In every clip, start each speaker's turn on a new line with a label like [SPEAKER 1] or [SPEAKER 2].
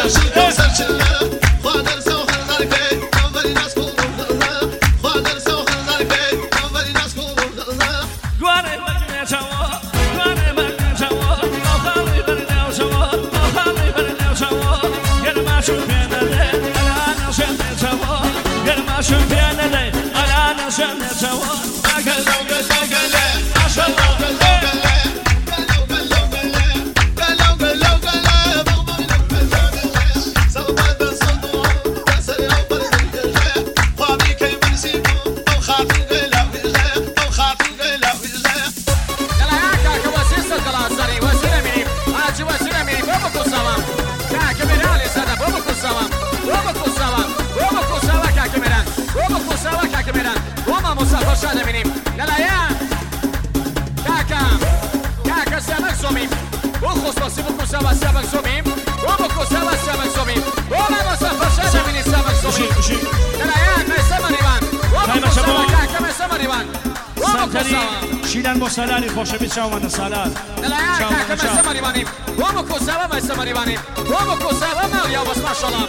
[SPEAKER 1] شیلن با سالاری خوشه بید شما من سالار
[SPEAKER 2] نلایا که مثل مریوانیم و مکوساوا مثل مریوانیم و مکوساوا مالیا بس ماشاءالله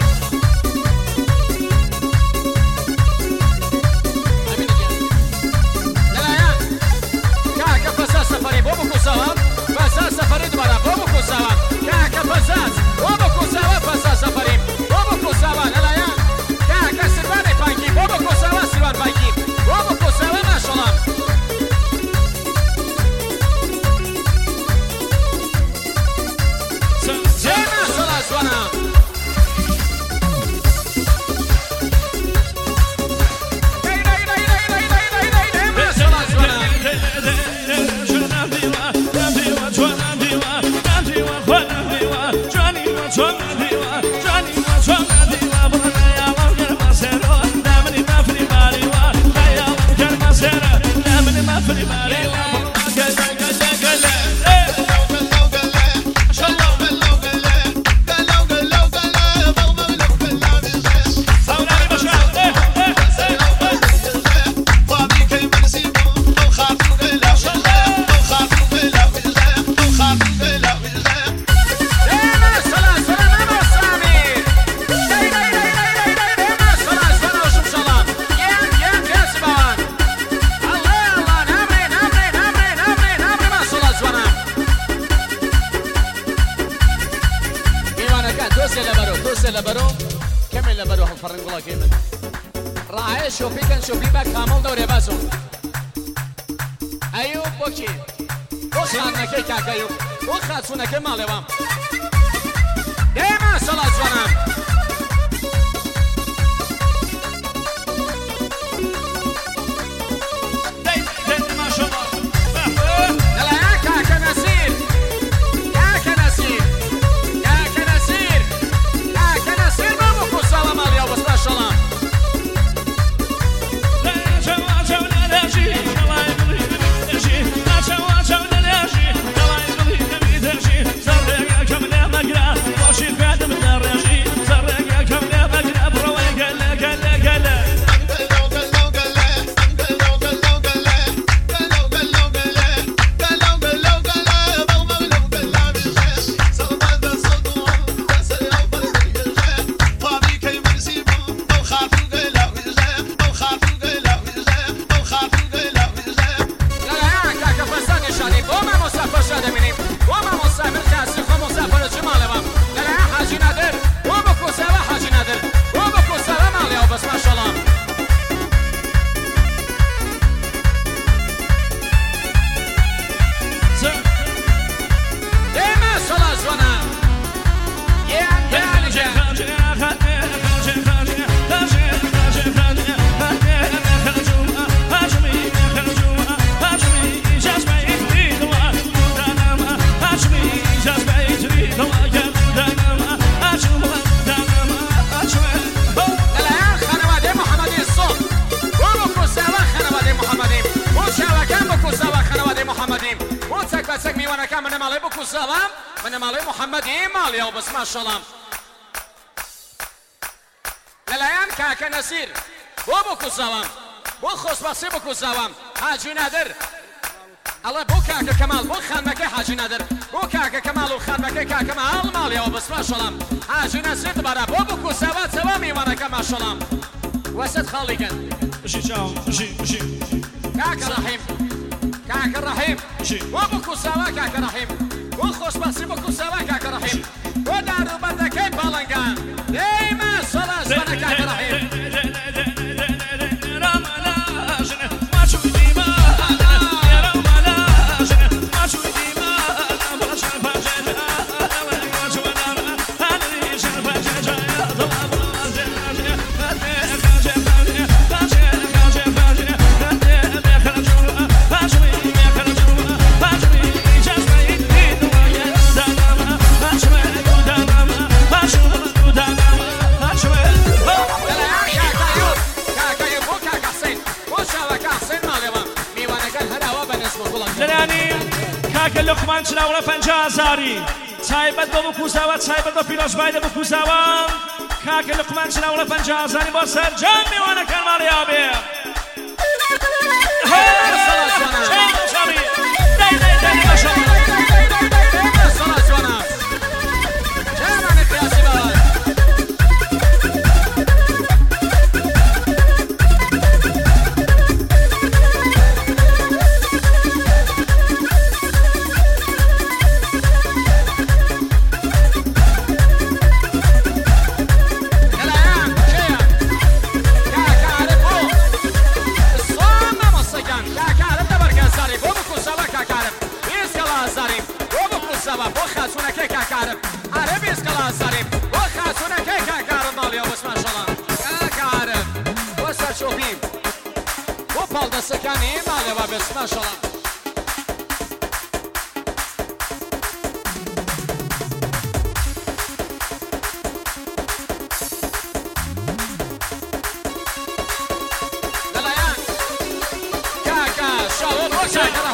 [SPEAKER 2] نلایا که پسا سفری و مکوساوا پسا سفری دوباره و مکوساوا که پساس و مکوساوا پسا سفری و مکوساوا نلایا که سیروان پانکی و مکوساوا سیروان پانکی و مکوساوا ماشاءالله شوفي بك كامل دوري باسو ايوب بوكي وخاتنا كي كاكايوب وخاتنا كي مالي وام ديما صلاة زوانام ديما ما شاء الله يلا يا كاكا نسير كاكا نسير كاكا نسير كاكا نسير ما بكو سوا مالي وبس ما شاء الله من مالي محمد مالي بس ما شاء الله للايان كاكا نسير وبكو سلام وخص بصي بكو سلام حاجي نادر الله بو كاكا كمال بو خانمكي حاجي نادر بو كاكا كمال وخانمكي كاكا مال مالي وبس ما شاء الله حاجي نسيت برا بو بكو سوا ميوانك ما شاء الله وسط خالقا
[SPEAKER 1] جي چاو جي
[SPEAKER 2] كاكا رحيم كاكا رحيم وبكو سوا كاكا رحيم وخوش بسي بكو سوا كاكا رحيم ودارو بندكي بالنغان ديما صلاة سنة كاكا رحيم
[SPEAKER 1] لقمان چناولا 50,000 تایبەت بۆ بکوساوە تایبەت بە پیرۆزبای دە بکوساوە کاکە لقمان چناولا 50,000 بۆ سەرجەم میوانەکان ماڵیا بێ سكاني مالي بس ما شاء الله لا كاكا شاور وشاكرا